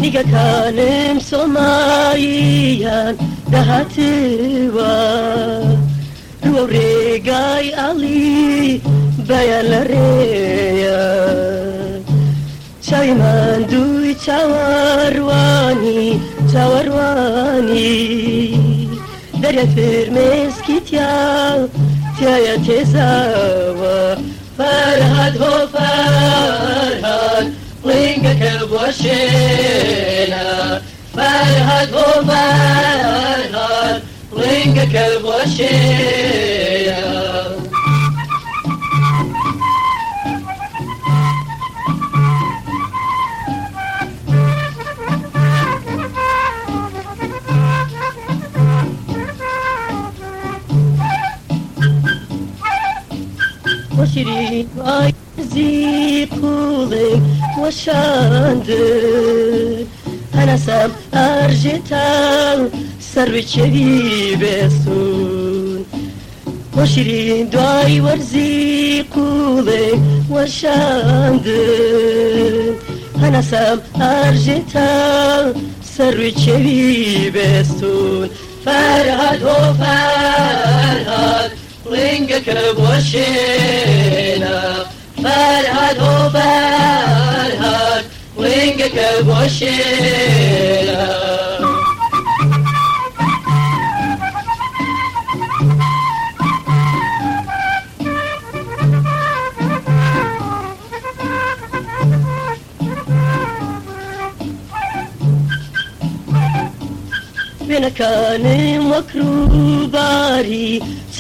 نیگەکانم سۆماییان دەهاتوە ڕوە ڕێگای ئاڵی بەیان لە ڕێیە چاوی ماندووی چاوەڕوانی دەریا فرمێسکی تایە تێزاوە فەرهاد هۆ فەرهاد ڕینگەکە بۆ شێنە فەرهاد هۆ فەرهاد ڕینگەکە بۆ شێنە وشيرين وعزي قولي وشاندر أنا سام أرجتال سروي تشبي بسون وشيرين دعاي ورزي قولي وشاندر أنا سام أرجتال سروي تشبي بسون فرهاد هو فرهاد ڕینگەکە بۆ شێنە فەرهاد هۆ فەرهاد ڕینگەکە بۆ شێنە وێنەکانم وەک ڕووباری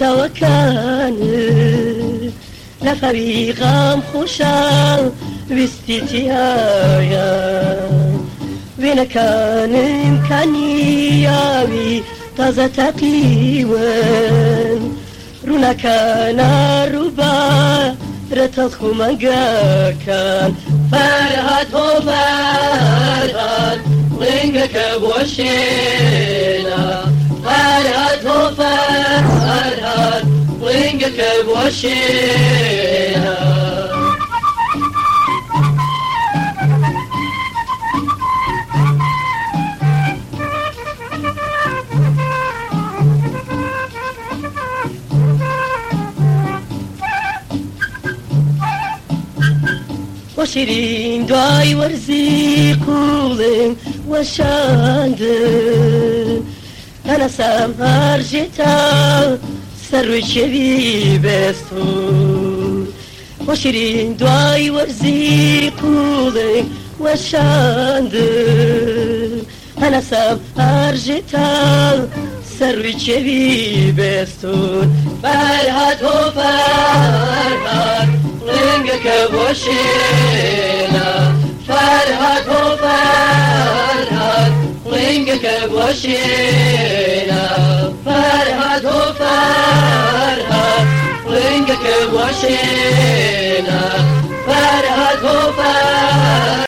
چاوەکانت لە خەوی غام خۆشە ویستی تیایە وێنەکانم کانیاوی تازە تەقیون ڕوونەکانە ڕووبارە تەڵخ و مەنگەکان فەرهاد هۆ فەرهاد ڕینگەکە بۆ شێنە فەرهاد هۆ فەرهاد ڕینگەکە بۆ شێنە وشيرين دعاي ورزي قولي وشاندر أنا سام أرجتال سروي تشبي بسون وشيرين دعاي ورزي قولي وشاندر أنا سام أرجتال سروي تشبي بسون فرهاد هو فرهاد ڕینگەکە بۆ شێنە فەرهاد هۆ فەرهاد ڕینگەکە بۆ شێنە فەرهاد هۆ فەرهاد ڕینگەکە بۆ شێنە